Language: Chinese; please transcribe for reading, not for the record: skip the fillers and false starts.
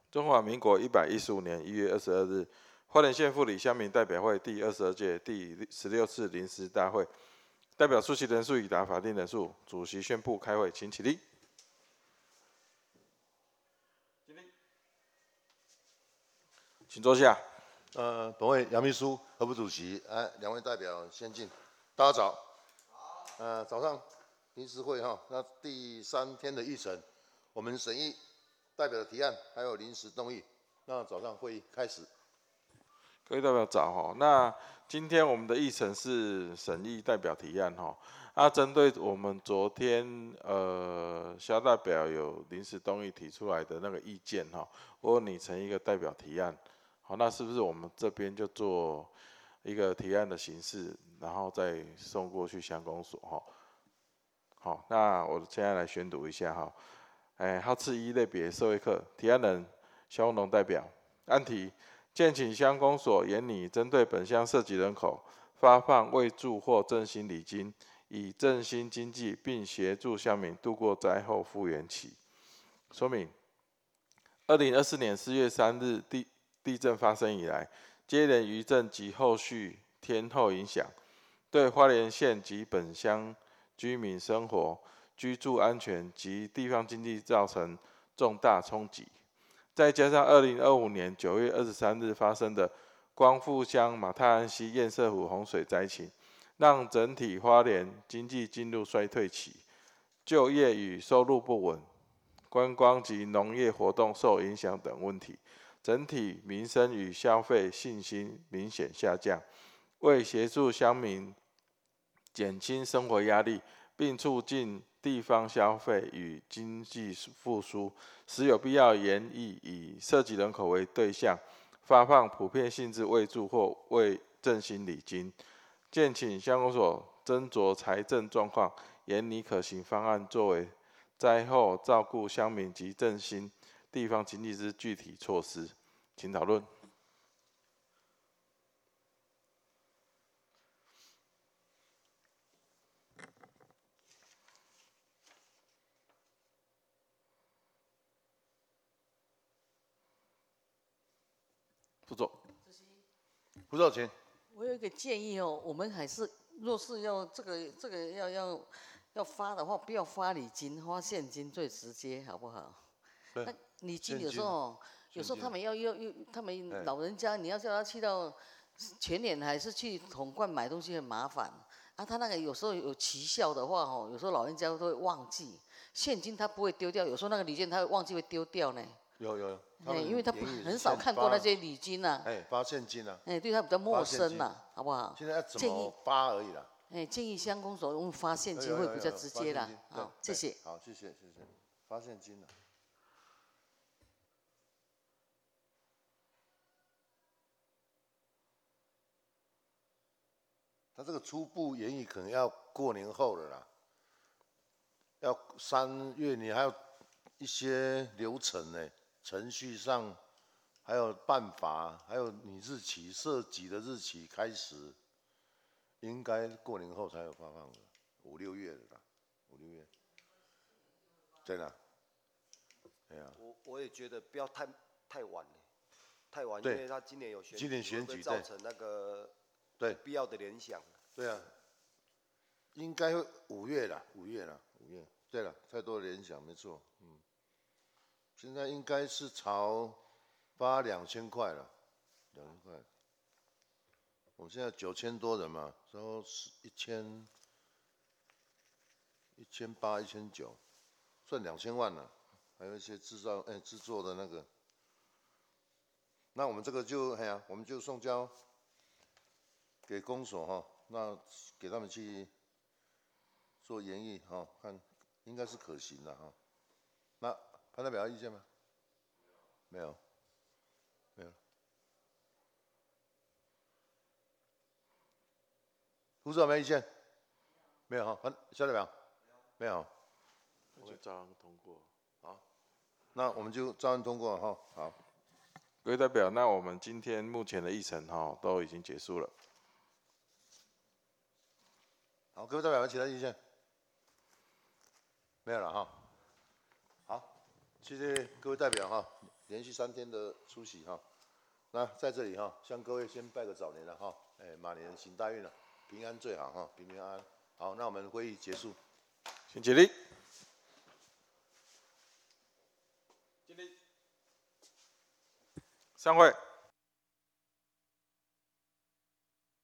中华民国115年1月22日，花莲县妇女乡民代表会第22届第16次临时大会，代表出席人数已达法定人数，主席宣布开会，请起立。请坐下。 本会杨秘书、何副主席，两位代表先进，大家早。早上临时会那第3天的议程，我们审议代表的提案，还有临时动议。那早上会议开始。 各位代表早那今天我们的议程是审议代表提案针对我们昨天肖代表有临时动议提出来的那个意见我拟成一个代表提案。好，那是不是我们这边就做一个提案的形式，然后再送过去乡公所好，那我现在来宣读一下号次1类别社会课，提案人萧农代表，案题：建请乡公所研拟针对本乡涉及人口，发放慰助或振兴礼金，以振兴经济，并协助乡民度过灾后复原期。说明：2024年4月3日地震发生以来，接连余震及后续天候影响，对花莲县及本乡居民生活、居住安全及地方经济造成重大冲击。再加上2025年9月23日发生的光复乡马太安溪堰塞湖洪水灾情，让整体花莲经济进入衰退期，就业与收入不稳，观光及农业活动受影响等问题，整体民生与消费信心明显下降。为协助乡民减轻生活压力，并促进地方消费与经济复苏，实有必要研议以涉及人口为对象，发放普遍性质慰助或为振兴礼金。建请乡公所斟酌财政状况，研拟可行方案，作为灾后照顾乡民及振兴地方经济之具体措施。请讨论。副座， 副座，请。 我有一个建议我们还是若是要这个要发的话，不要发礼金，发现金最直接，好不好？那礼金有时候他们他们老人家，你要叫他去到全联还是去统冠买东西很麻烦他那个有时候有期效的话有时候老人家都会忘记，现金他不会丢掉，有时候那个礼金他会忘记会丢掉呢。 有， 因为他很少看过那些礼金发现金对他比较陌生好不好？ 现在要怎么发而已啦。 建议乡公所用发现金会比较直接啦。好，谢谢。 好，谢谢。发现金他这个初步研议可能要过年后了啦，要3月，你还有一些流程呢。程序上，还有办法，还有你日期涉及的日期开始，应该过年后才有发放的，5、6月的啦，5、6月。对啦， 我也觉得不要太晚了，太晚，因为他今年有选举， 今年选举造成那个必要的联想。 对啊，应该会5月啦，5月。对了，太多的联想，没错，现在应该是朝发2000块了，2000块。我们现在9000多人嘛，然后1800、1900，算2000万了，还有一些制作的那个。那我们这个就我们就送交给公所那给他们去做研议看应该是可行的那潘代表有意见吗？没有。副座没意见？没有肖代表？没有。 那就照样通过。 好，那我们就照样通过好。 各位代表，那我们今天目前的议程都已经结束了。 好，各位代表有其他意见？没有了好，谢谢各位代表连续3天的出席哈。那在这里哈，向各位先拜个早年了哈，马年行大运了，平安最好哈，平平安安。好，那我们会议结束， 请起立。散会。